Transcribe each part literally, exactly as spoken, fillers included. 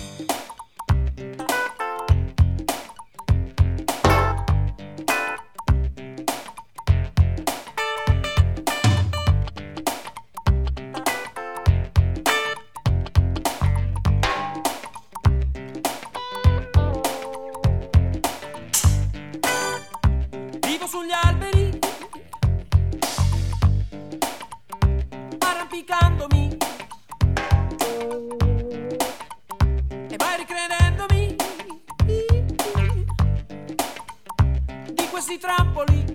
Vivo sugli alberi, arrampicandomi e vai ricredendomi di questi trampoli.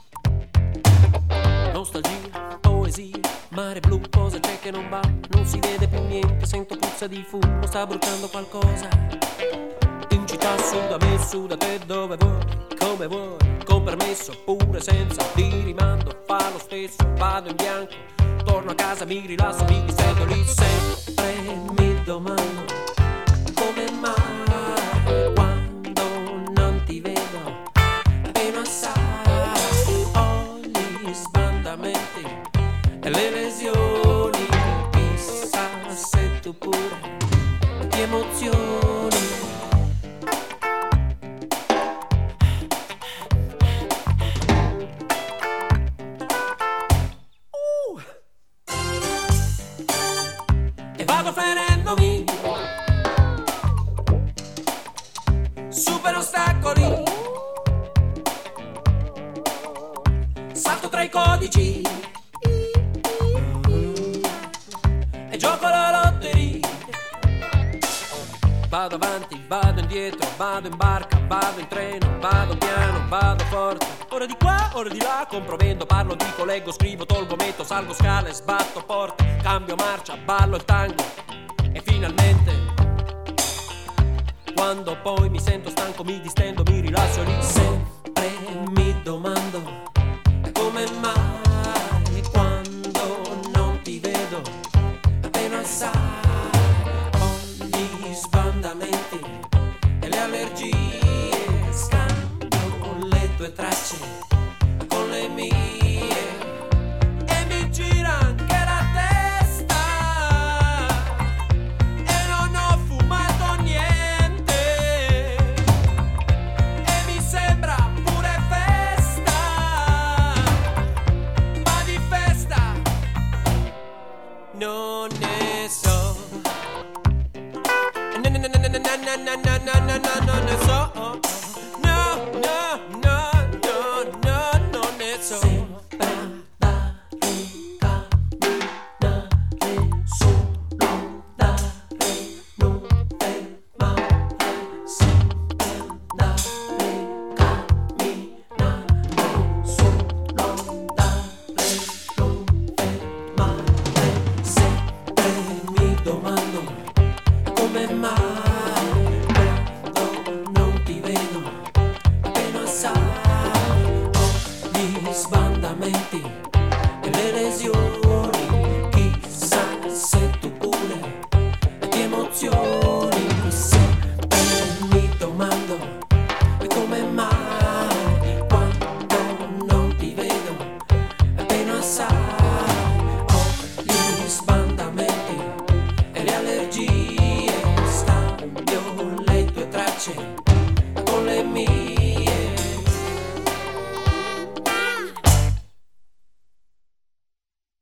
Nostalgia, poesia, mare blu, cosa c'è che non va? Non si vede più niente, sento puzza di fumo, sta bruciando qualcosa. In città su da me, su da te, dove vuoi, come vuoi, con permesso oppure senza, ti rimando, fa lo stesso, vado in bianco, torno a casa, mi rilasso, mi distendo lì, sempre mi domando come mai quando non ti vedo appena assai ho gli sbandamenti e le lesioni, chissà se tu pure ti emozioni. Vado ferendomi su per ostacoli, salto tra i codici e gioco la lotteria. Vado avanti, vado indietro, vado in barca, vado in treno, vado piano, vado forte. Ora di qua, ora di là, compro, vendo, parlo, dico, leggo, scrivo, tolgo, metto, salgo scale, sbatto porte, cambio marcia, ballo il tango e finalmente quando poi mi sento stanco mi distendo, mi rilasso lì. Sempre mi domando come mai quando non ti vedo appena sai sbandamenti e le allergie, scambio le tue tracce con le mie e mi gira anche la testa e non ho fumato niente e mi sembra pure festa, ma di festa non ne so. Na na na na na na na na na na na na so.